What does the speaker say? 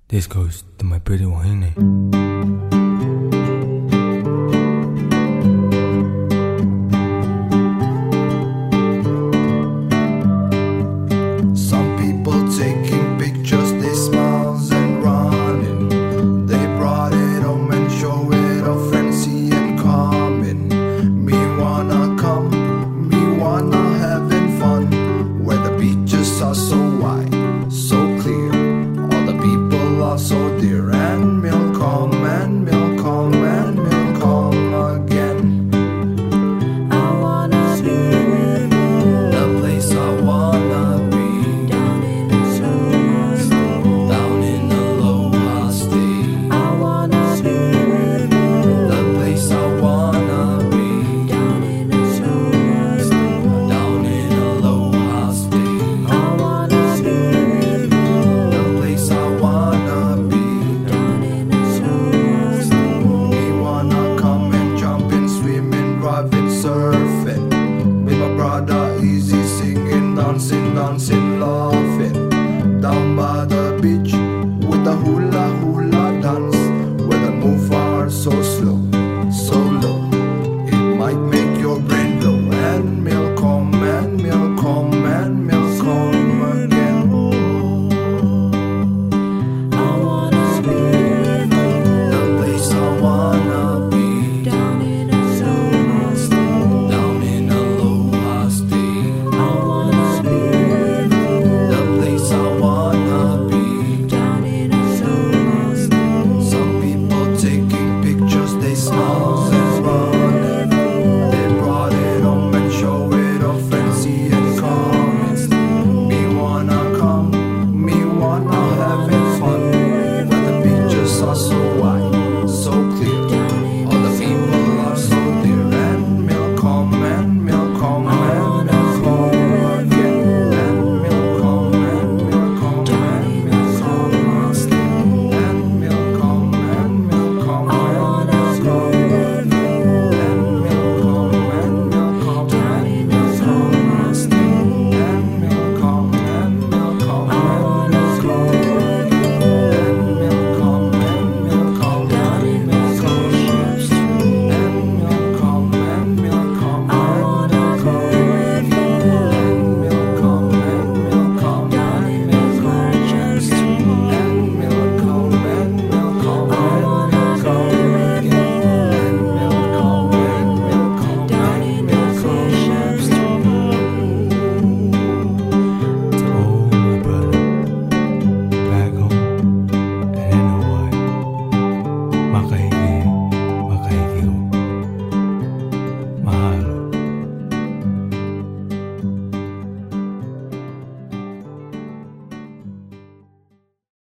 This goes to my pretty wahine. Some people taking pictures, they smiles and running. They brought it home and show it off, fancy and coming. Me wanna come, me wanna having fun, where the beaches are so wide, so clear. All the people are so dear, and we'll come and we'll come and we'll come again. I wanna be with you, The place I wanna be, down in the slow. down in Aloha State. I wanna be with you, The place I wanna be, down in the slow. down in Aloha State. I wanna be with you, The place I wanna be. down in the slow. We wanna come and jumping, swimming, driving, surfing. With my brother easy singing, dancing, dancing, laughing. Down by the beach with the hula hula dance, where the move are so slow, so low. It might make your brain blow, and we'll come and we'll come and we'll come again. I wanna be with you, The place I wanna be, down in the slow. down in Aloha State. I wanna be with you, The place I wanna be. down in the slow. Some people taking pictures, they smile and running. They brought it home and show it off, fancy and coming. Me wanna come, me wanna having fun, where the beaches are so wide, so clear. All the people are so dear, and we'll come and we'll come and we'll come again. And we'll come and we'll come and we'll come again. And we'll come and we'll come and we'll come again. And we'll come and we'll come and we'll come again. And we'll come and we'll come and we'll come again. And we'll come and we'll come and we'll come To all my brother back home, and you know what? Makahina.